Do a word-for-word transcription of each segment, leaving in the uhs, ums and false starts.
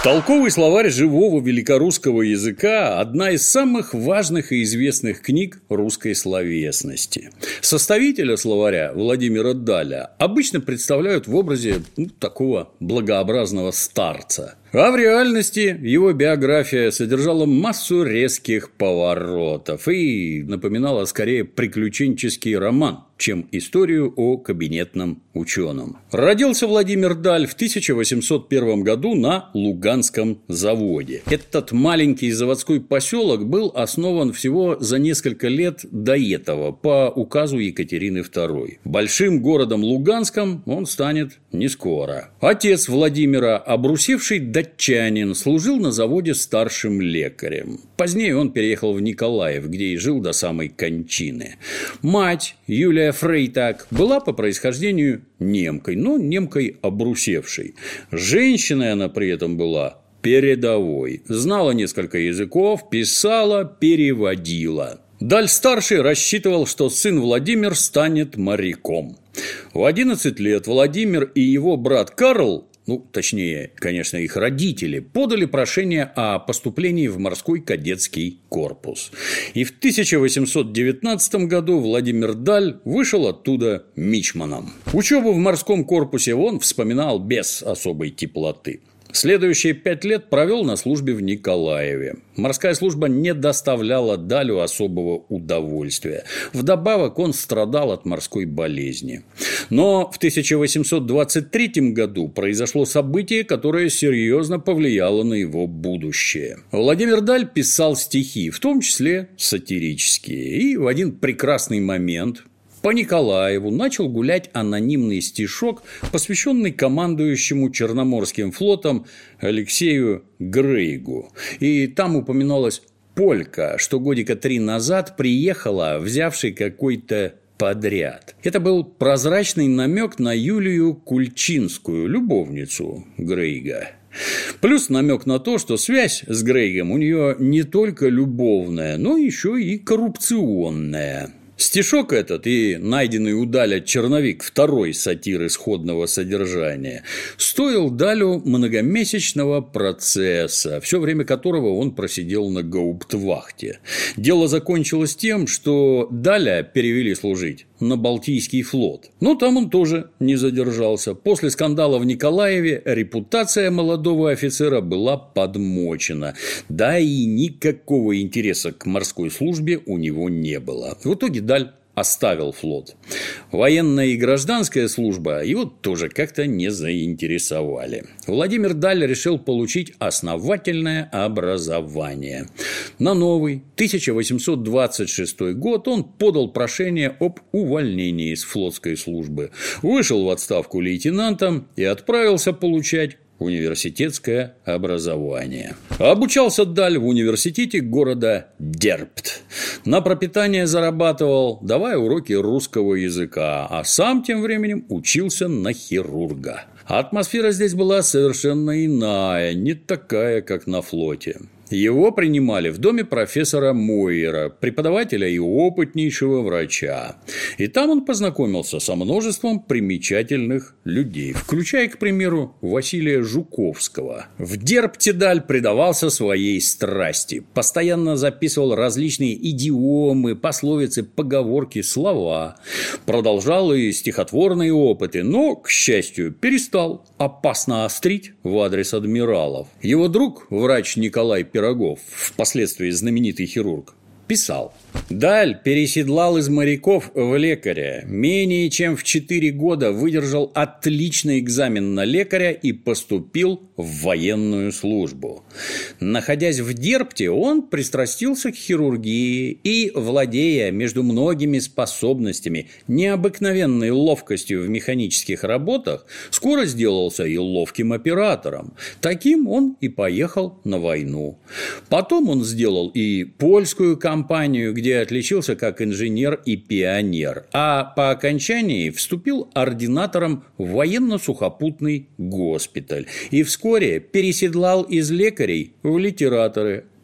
Толковый словарь живого великорусского языка – одна из самых важных и известных книг русской словесности. Составителя словаря Владимира Даля обычно представляют в образе ну, такого благообразного старца. А в реальности его биография содержала массу резких поворотов и напоминала скорее приключенческий роман, чем историю о кабинетном ученом. Родился Владимир Даль в тысяча восемьсот первом году на Луганском заводе. Этот маленький заводской поселок был основан всего за несколько лет до этого по указу Екатерины второй. Большим городом Луганском он станет не скоро. Отец Владимира, обрусевший датчанин, служил на заводе старшим лекарем. Позднее он переехал в Николаев, где и жил до самой кончины. Мать, Юлия Фрейтак, была по происхождению немкой, но немкой обрусевшей. Женщиной она при этом была передовой. Знала несколько языков, писала, переводила. Даль-старший рассчитывал, что сын Владимир станет моряком. В одиннадцать лет Владимир и его брат Карл, ну, точнее, конечно, их родители, подали прошение о поступлении в морской кадетский корпус. И в тысяча восемьсот девятнадцатом году Владимир Даль вышел оттуда мичманом. Учебу в морском корпусе он вспоминал без особой теплоты. Следующие пять лет провел на службе в Николаеве. Морская служба не доставляла Далю особого удовольствия. Вдобавок он страдал от морской болезни. Но в тысяча восемьсот двадцать третьем году произошло событие, которое серьезно повлияло на его будущее. Владимир Даль писал стихи, в том числе сатирические, и в один прекрасный момент по Николаеву начал гулять анонимный стишок, посвященный командующему Черноморским флотом Алексею Грейгу. И там упоминалась полька, что годика три назад приехала, взявший какой-то подряд. Это был прозрачный намек на Юлию Кульчинскую, любовницу Грейга. Плюс намек на то, что связь с Грейгом у нее не только любовная, но еще и коррупционная. Стишок этот и найденный у Даля черновик второй сатиры сходного содержания стоил Далю многомесячного процесса, все время которого он просидел на гауптвахте. Дело закончилось тем, что Даля перевели служить на Балтийский флот. Но там он тоже не задержался. После скандала в Николаеве репутация молодого офицера была подмочена. Да и никакого интереса к морской службе у него не было. В итоге Даль оставил флот. Военная и гражданская служба его тоже как-то не заинтересовали. Владимир Даль решил получить основательное образование. На новый тысяча восемьсот двадцать шестой год он подал прошение об увольнении из флотской службы, вышел в отставку лейтенантом и отправился получать университетское образование. Обучался Даль в университете города Дербт. На пропитание зарабатывал, давая уроки русского языка, а сам тем временем учился на хирурга. Атмосфера здесь была совершенно иная, не такая, как на флоте. Его принимали в доме профессора Мойера, преподавателя и опытнейшего врача. И там он познакомился со множеством примечательных людей, включая, к примеру, Василия Жуковского. В Дербте Даль предавался своей страсти, постоянно записывал различные идиомы, пословицы, поговорки, слова. Продолжал и стихотворные опыты, но, к счастью, перестал опасно острить в адрес адмиралов. Его друг, врач Николай Пирогов, впоследствии знаменитый хирург, писал: Даль переседлал из моряков в лекаря, менее чем в четыре года выдержал отличный экзамен на лекаря и поступил в военную службу. Находясь в Дербте, он пристрастился к хирургии и, владея между многими способностями, необыкновенной ловкостью в механических работах, скоро сделался и ловким оператором. Таким он и поехал на войну. Потом он сделал и польскую кампанию, где отличился как инженер и пионер, а по окончании вступил ординатором в военно-сухопутный госпиталь и вскоре переседлал из лекарей в литераторы.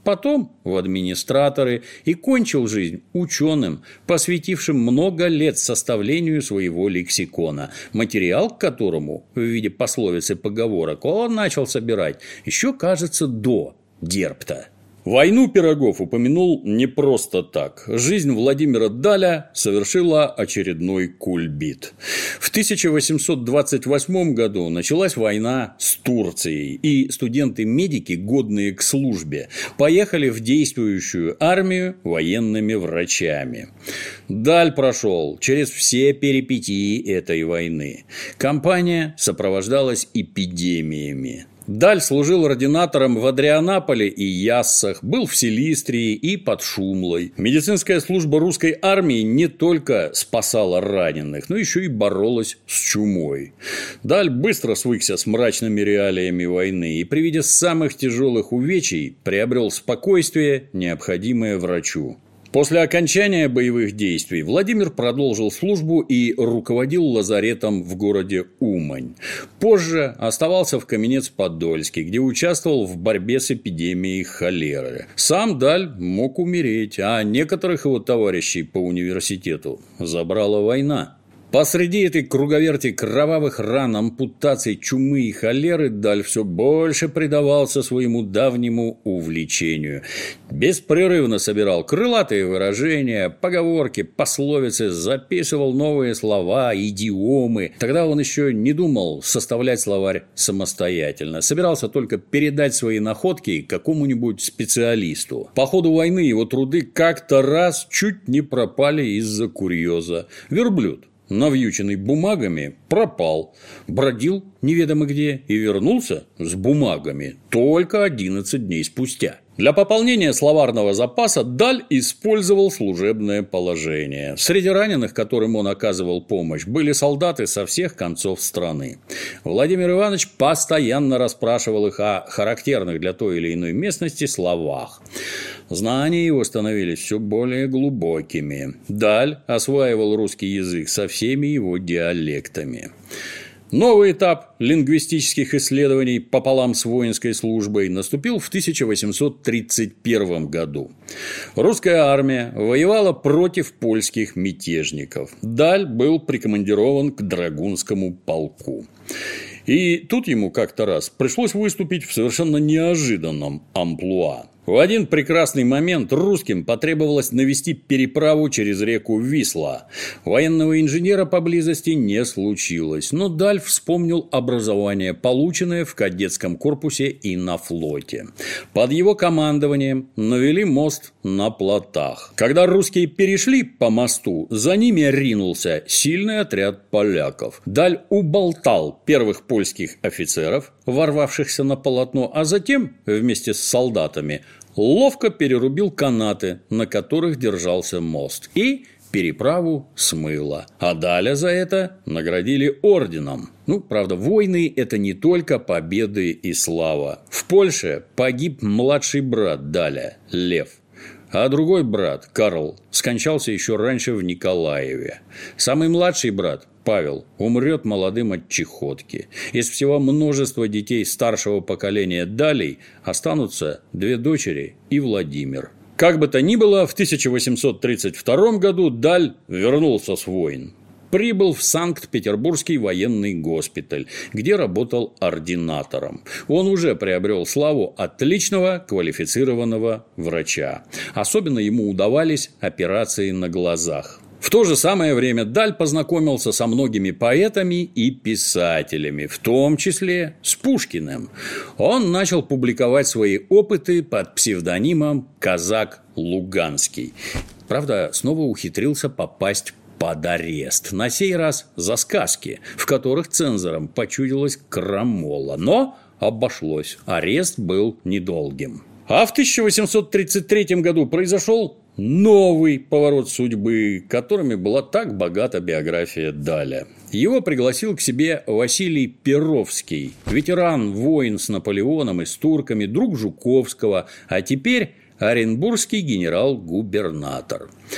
потом в администраторы и кончил жизнь ученым, посвятившим много лет составлению своего лексикона, материал к которому в виде пословиц и поговорок он начал собирать еще, кажется, до Дербта. Войну Пирогов упомянул не просто так. Жизнь Владимира Даля совершила очередной кульбит. В тысяча восемьсот двадцать восьмом году началась война с Турцией, и студенты-медики, годные к службе, поехали в действующую армию военными врачами. Даль прошел через все перипетии этой войны. Кампания сопровождалась эпидемиями. Даль служил ординатором в Адрианаполе и Яссах, был в Силистрии и под Шумлой. Медицинская служба русской армии не только спасала раненых, но еще и боролась с чумой. Даль быстро свыкся с мрачными реалиями войны и при виде самых тяжелых увечий приобрел спокойствие, необходимое врачу. После окончания боевых действий Владимир продолжил службу и руководил лазаретом в городе Умань. Позже оставался в Каменец-Подольске, где участвовал в борьбе с эпидемией холеры. Сам Даль мог умереть, а некоторых его товарищей по университету забрала война. Посреди этой круговерти кровавых ран, ампутаций, чумы и холеры Даль все больше предавался своему давнему увлечению. Беспрерывно собирал крылатые выражения, поговорки, пословицы, записывал новые слова, идиомы. Тогда он еще не думал составлять словарь самостоятельно, собирался только передать свои находки какому-нибудь специалисту. По ходу войны его труды как-то раз чуть не пропали из-за курьеза. Верблюд, навьюченный бумагами, пропал, бродил неведомо где и вернулся с бумагами только одиннадцать дней спустя. Для пополнения словарного запаса Даль использовал служебное положение. Среди раненых, которым он оказывал помощь, были солдаты со всех концов страны. Владимир Иванович постоянно расспрашивал их о характерных для той или иной местности словах. Знания его становились все более глубокими. Даль осваивал русский язык со всеми его диалектами. Новый этап лингвистических исследований пополам с воинской службой наступил в тысяча восемьсот тридцать первом году. Русская армия воевала против польских мятежников. Даль был прикомандирован к Драгунскому полку. И тут ему как-то раз пришлось выступить в совершенно неожиданном амплуа. В один прекрасный момент русским потребовалось навести переправу через реку Висла. Военного инженера поблизости не случилось, но Даль вспомнил образование, полученное в кадетском корпусе и на флоте. Под его командованием навели мост на плотах. Когда русские перешли по мосту, за ними ринулся сильный отряд поляков. Даль уболтал первых польских офицеров, ворвавшихся на полотно, а затем вместе с солдатами ловко перерубил канаты, на которых держался мост, и переправу смыло. А Даля за это наградили орденом. Ну, правда, войны – это не только победы и слава. В Польше погиб младший брат Даля, Лев. А другой брат, Карл, скончался еще раньше в Николаеве. Самый младший брат, Павел, умрет молодым от чехотки. Из всего множества детей старшего поколения Далей останутся две дочери и Владимир. Как бы то ни было, в тысяча восемьсот тридцать втором году Даль вернулся с войн. Прибыл в Санкт-Петербургский военный госпиталь, где работал ординатором. Он уже приобрел славу отличного квалифицированного врача. Особенно ему удавались операции на глазах. В то же самое время Даль познакомился со многими поэтами и писателями, в том числе с Пушкиным. Он начал публиковать свои опыты под псевдонимом «Казак Луганский». Правда, снова ухитрился попасть под арест. На сей раз за сказки, в которых цензорам почудилась крамола. Но обошлось. Арест был недолгим. А в тысяча восемьсот тридцать третьем году произошел новый поворот судьбы, которыми была так богата биография Даля. Его пригласил к себе Василий Перовский, ветеран войн с Наполеоном и с турками, друг Жуковского, а теперь оренбургский генерал-губернатор.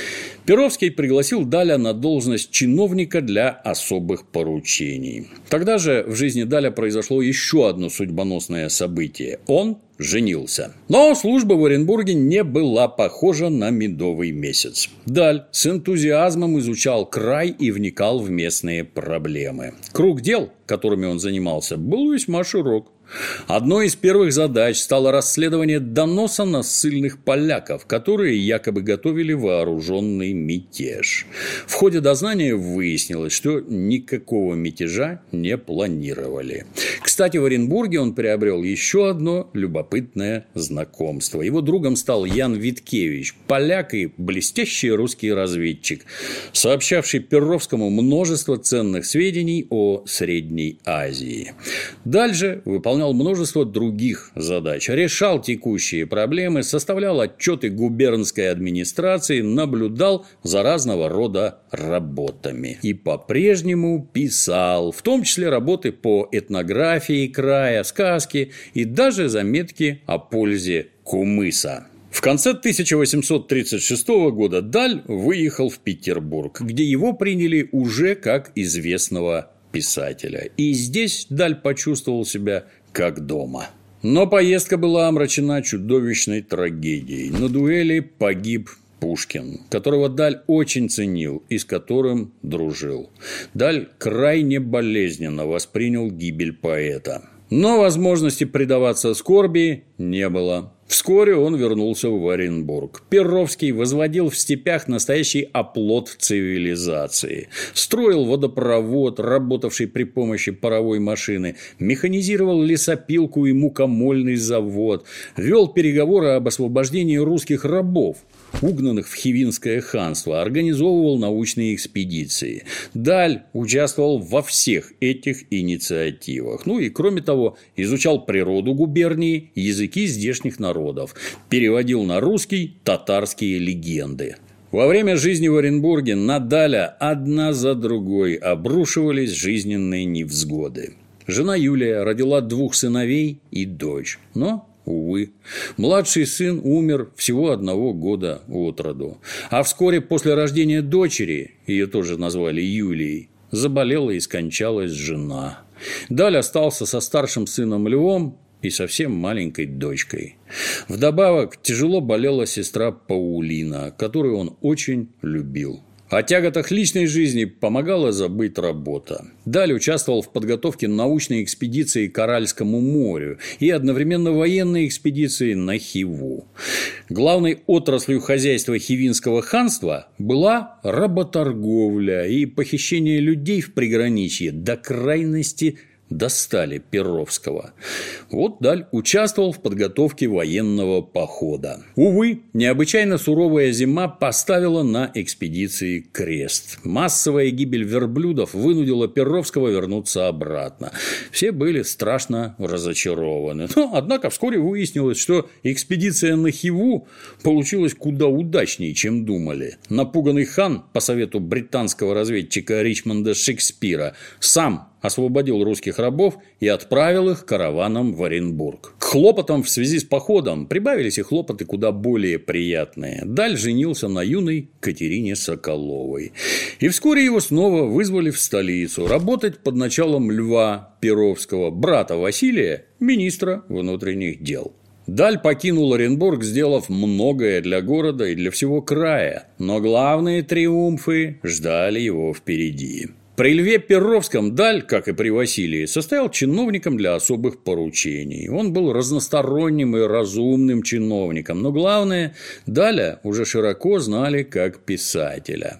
Перовский пригласил Даля на должность чиновника для особых поручений. Тогда же в жизни Даля произошло еще одно судьбоносное событие. Он женился. Но служба в Оренбурге не была похожа на медовый месяц. Даль с энтузиазмом изучал край и вникал в местные проблемы. Круг дел, которыми он занимался, был весьма широк. Одной из первых задач стало расследование доноса на ссыльных поляков, которые якобы готовили вооруженный мятеж. В ходе дознания выяснилось, что никакого мятежа не планировали. Кстати, в Оренбурге он приобрел еще одно любопытное знакомство. Его другом стал Ян Виткевич, поляк и блестящий русский разведчик, сообщавший Перовскому множество ценных сведений о Средней Азии. Дальше выполнял множество других задач, решал текущие проблемы, составлял отчеты губернской администрации, наблюдал за разного рода работами и по-прежнему писал, в том числе работы по этнографии края, сказки и даже заметки о пользе кумыса. В конце тысяча восемьсот тридцать шестого года Даль выехал в Петербург, где его приняли уже как известного писателя. И здесь Даль почувствовал себя как дома. Но поездка была омрачена чудовищной трагедией. На дуэли погиб Пушкин, которого Даль очень ценил и с которым дружил. Даль крайне болезненно воспринял гибель поэта. Но возможности предаваться скорби не было. Вскоре он вернулся в Оренбург. Перовский возводил в степях настоящий оплот цивилизации. Строил водопровод, работавший при помощи паровой машины, механизировал лесопилку и мукомольный завод, вел переговоры об освобождении русских рабов, угнанных в Хивинское ханство, организовывал научные экспедиции. Даль участвовал во всех этих инициативах. Ну и, кроме того, изучал природу губернии, языки здешних народов, переводил на русский татарские легенды. Во время жизни в Оренбурге на Даля одна за другой обрушивались жизненные невзгоды. Жена Юлия родила двух сыновей и дочь, но увы, младший сын умер всего одного года от роду. А вскоре после рождения дочери, ее тоже назвали Юлией, заболела и скончалась жена. Даль остался со старшим сыном Львом и совсем маленькой дочкой. Вдобавок тяжело болела сестра Паулина, которую он очень любил. О тяготах личной жизни помогала забыть работа. Даль участвовал в подготовке научной экспедиции к Аральскому морю и одновременно военной экспедиции на Хиву. Главной отраслью хозяйства Хивинского ханства была работорговля и похищение людей в приграничье до крайности достали Перовского. Вот Даль участвовал в подготовке военного похода. Увы, необычайно суровая зима поставила на экспедиции крест. Массовая гибель верблюдов вынудила Перовского вернуться обратно. Все были страшно разочарованы. Но, однако, вскоре выяснилось, что экспедиция на Хиву получилась куда удачнее, чем думали. Напуганный хан, по совету британского разведчика Ричмонда Шекспира, сам освободил русских рабов и отправил их караваном в Оренбург. К хлопотам в связи с походом прибавились и хлопоты куда более приятные. Даль женился на юной Катерине Соколовой. И вскоре его снова вызвали в столицу работать под началом Льва Перовского, брата Василия, министра внутренних дел. Даль покинул Оренбург, сделав многое для города и для всего края, но главные триумфы ждали его впереди. При Льве Перовском Даль, как и при Василии, состоял чиновником для особых поручений. Он был разносторонним и разумным чиновником, но главное, Даля уже широко знали как писателя.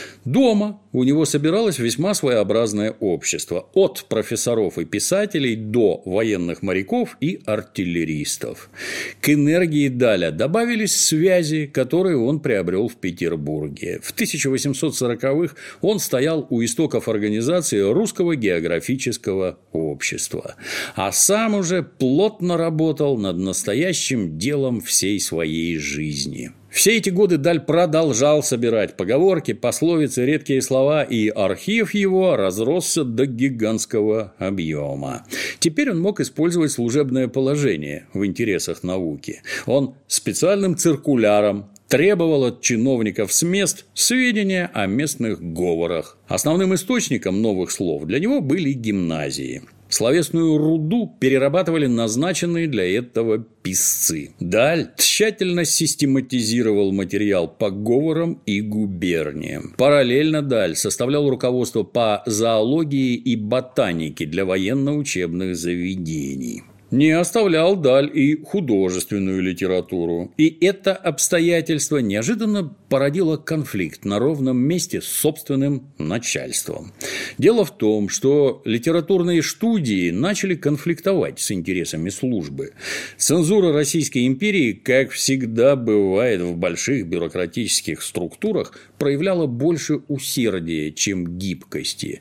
Дома у него собиралось весьма своеобразное общество, от профессоров и писателей до военных моряков и артиллеристов. К энергии Даля добавились связи, которые он приобрел в Петербурге. В тысяча восемьсот сороковых он стоял у истоков организации Русского географического общества, а сам уже плотно работал над настоящим делом всей своей жизни. Все эти годы Даль продолжал собирать поговорки, пословицы, редкие слова, и архив его разросся до гигантского объема. Теперь он мог использовать служебное положение в интересах науки. Он специальным циркуляром требовал от чиновников с мест сведения о местных говорах. Основным источником новых слов для него были гимназии. Словесную руду перерабатывали назначенные для этого писцы. Даль тщательно систематизировал материал по говорам и губерниям. Параллельно Даль составлял руководство по зоологии и ботанике для военно-учебных заведений. Не оставлял Даль и художественную литературу. И это обстоятельство неожиданно породило конфликт на ровном месте с собственным начальством. Дело в том, что литературные студии начали конфликтовать с интересами службы. Цензура Российской империи, как всегда бывает в больших бюрократических структурах, проявляла больше усердия, чем гибкости.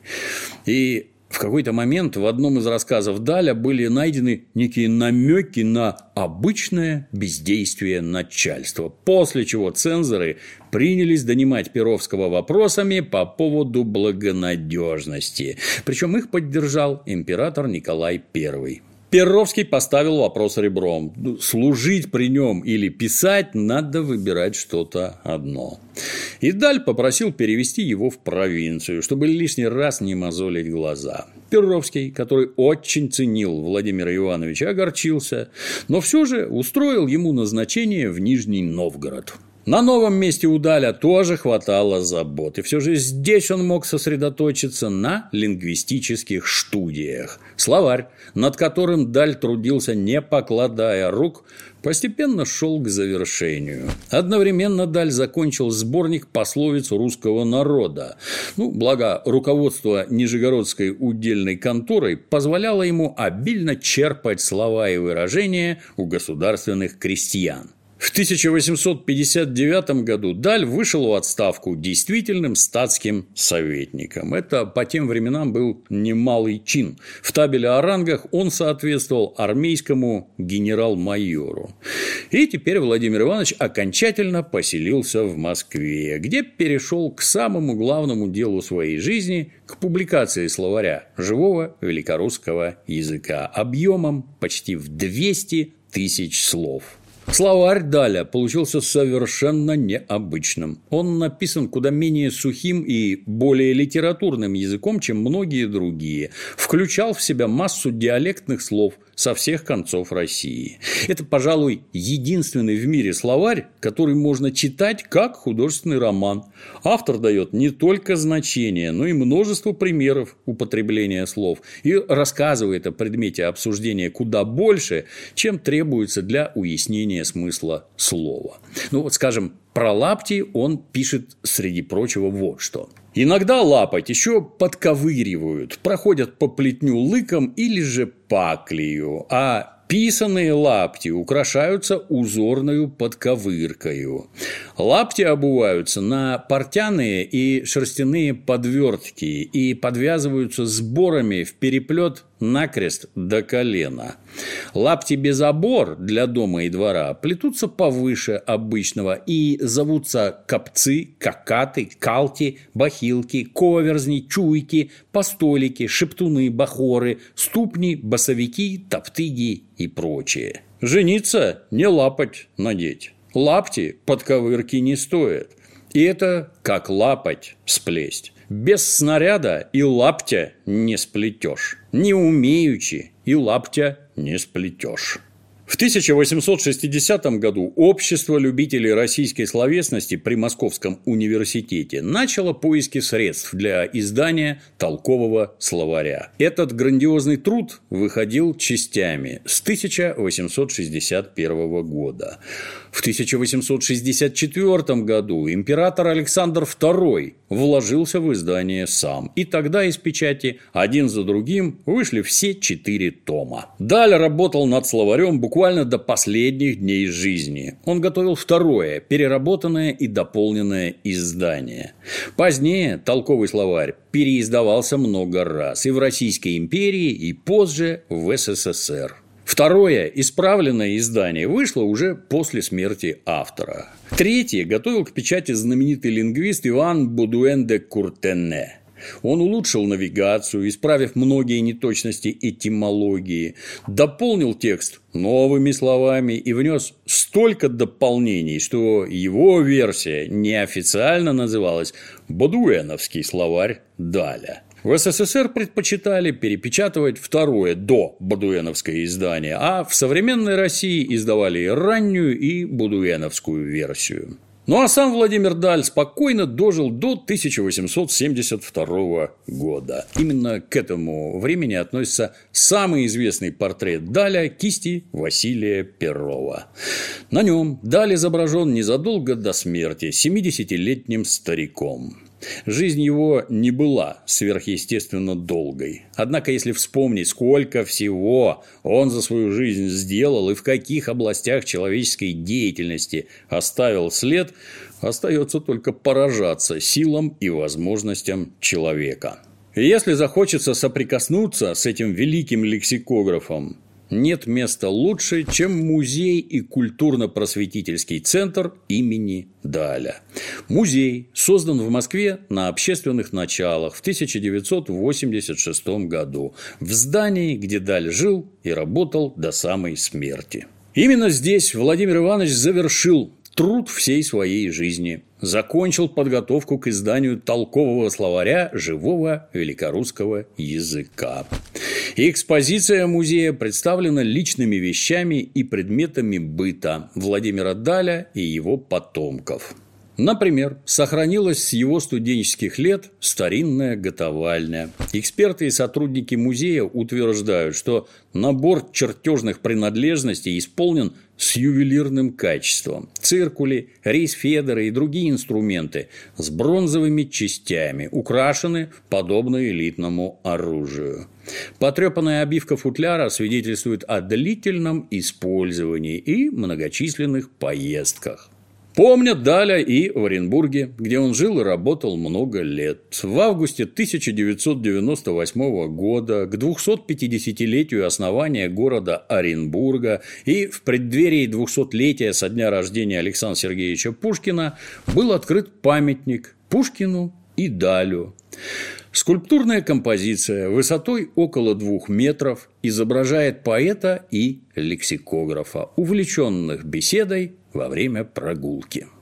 И в какой-то момент в одном из рассказов Даля были найдены некие намеки на обычное бездействие начальства, после чего цензоры принялись донимать Перовского вопросами по поводу благонадежности. Причем их поддержал император Николай Первый. Перовский поставил вопрос ребром. Служить при нем или писать, надо выбирать что-то одно. И Даль попросил перевести его в провинцию, чтобы лишний раз не мозолить глаза. Перовский, который очень ценил Владимира Ивановича, огорчился, но все же устроил ему назначение в Нижний Новгород. На новом месте у Даля тоже хватало забот, и все же здесь он мог сосредоточиться на лингвистических студиях. Словарь, над которым Даль трудился, не покладая рук, постепенно шел к завершению. Одновременно Даль закончил сборник пословиц русского народа. Ну, благо, руководство Нижегородской удельной конторой позволяло ему обильно черпать слова и выражения у государственных крестьян. В тысяча восемьсот пятьдесят девятом году Даль вышел в отставку действительным статским советником. Это по тем временам был немалый чин. В табеле о рангах он соответствовал армейскому генерал-майору. И теперь Владимир Иванович окончательно поселился в Москве, где перешел к самому главному делу своей жизни – к публикации словаря живого великорусского языка объемом почти в двести тысяч слов. Словарь Даля получился совершенно необычным. Он написан куда менее сухим и более литературным языком, чем многие другие. Включал в себя массу диалектных слов со всех концов России. Это, пожалуй, единственный в мире словарь, который можно читать как художественный роман. Автор дает не только значения, но и множество примеров употребления слов и рассказывает о предмете обсуждения куда больше, чем требуется для уяснения смысла слова. Ну вот, скажем, про лапти он пишет, среди прочего, вот что. Иногда лапоть еще подковыривают, проходят по плетню лыком или же паклею, а писаные лапти украшаются узорною подковыркою. Лапти обуваются на портяные и шерстяные подвертки и подвязываются сборами в переплет накрест до колена. Лапти без обор для дома и двора плетутся повыше обычного и зовутся копцы, кокаты, калти, бахилки, коверзни, чуйки, постолики, шептуны, бахоры, ступни, басовики, топтыги и прочее. Жениться не лапоть надеть. Лапти подковырки не стоят. И это как лапоть сплесть. Без снаряда и лаптя не сплетешь. Не умеючи и лаптя не сплетешь. В тысяча восемьсот шестидесятом году Общество любителей российской словесности при Московском университете начало поиски средств для издания толкового словаря. Этот грандиозный труд выходил частями с тысяча восемьсот шестьдесят первого года. В тысяча восемьсот шестьдесят четвёртом году император Александр Второй вложился в издание сам, и тогда из печати один за другим вышли все четыре тома. Даль работал над словарем буквально до последних дней жизни. Он готовил второе, переработанное и дополненное издание. Позднее толковый словарь переиздавался много раз и в Российской империи, и позже в СССР. Второе, исправленное издание вышло уже после смерти автора. Третье готовил к печати знаменитый лингвист Иван Бодуэн де Куртене. Он улучшил навигацию, исправив многие неточности этимологии, дополнил текст новыми словами и внес столько дополнений, что его версия неофициально называлась «Бодуэновский словарь Даля». В СССР предпочитали перепечатывать второе дободуэновское издание, а в современной России издавали и раннюю, и бодуэновскую версию. Ну а сам Владимир Даль спокойно дожил до тысяча восемьсот семьдесят второго года. Именно к этому времени относится самый известный портрет Даля кисти Василия Перова. На нем Даль изображен незадолго до смерти семидесятилетним стариком. Жизнь его не была сверхъестественно долгой. Однако, если вспомнить, сколько всего он за свою жизнь сделал и в каких областях человеческой деятельности оставил след, остается только поражаться силам и возможностям человека. И если захочется соприкоснуться с этим великим лексикографом, нет места лучше, чем музей и культурно-просветительский центр имени Даля. Музей создан в Москве на общественных началах в тысяча девятьсот восемьдесят шестом году в здании, где Даль жил и работал до самой смерти. Именно здесь Владимир Иванович завершил труд всей своей жизни, закончил подготовку к изданию толкового словаря живого великорусского языка. И экспозиция музея представлена личными вещами и предметами быта Владимира Даля и его потомков. Например, сохранилась с его студенческих лет старинная готовальня. Эксперты и сотрудники музея утверждают, что набор чертежных принадлежностей исполнен с ювелирным качеством. Циркули, рейсфедеры и другие инструменты с бронзовыми частями украшены подобно элитному оружию. Потрепанная обивка футляра свидетельствует о длительном использовании и многочисленных поездках. Помнят Даля и в Оренбурге, где он жил и работал много лет. В августе тысяча девятьсот девяносто восьмого года, к двухсотпятидесятилетию основания города Оренбурга и в преддверии двухсотлетия со дня рождения Александра Сергеевича Пушкина, был открыт памятник Пушкину и Далю. Скульптурная композиция высотой около двух метров изображает поэта и лексикографа, увлеченных беседой во время прогулки.